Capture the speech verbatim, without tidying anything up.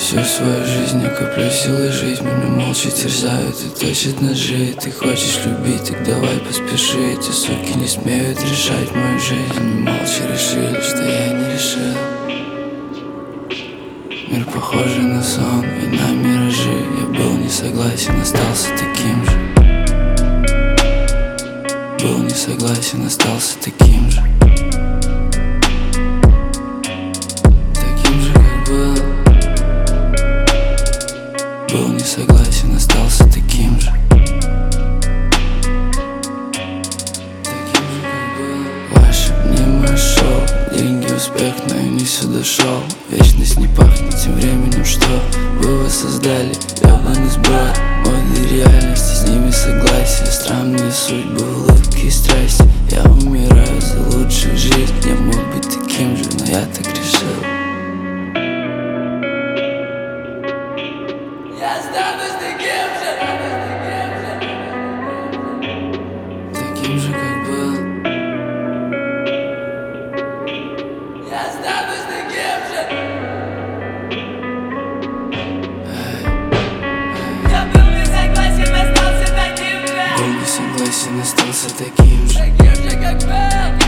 Всю свою жизнь я коплю силы, жизнь меня молча терзают и точат ножи. Ты хочешь любить, так давай поспеши. Эти суки не смеют решать мою жизнь. Они молча решили, что я не решил. Мир похожий на сон и на миражи. Я был не согласен, остался таким же. Был не согласен, остался таким же. Таким же, как был. Был не согласен, остался таким же. Таким же, как был. Ваше мнимое шоу, деньги, успех, но я не сюда шел. Вечность не пахнет тем временем, что вы воссоздали. Ёбаный сброд, моды реальности, с ними согласие. Странные судьбы, улыбки и страсти. Я умираю за лучшую жизнь. Я мог быть таким же, но я так решил. Я останусь таким же. Таким же, как был. Я останусь таким же. Я был не согласен, остался таким же. Был не согласен, остался таким же. Таким же, как был.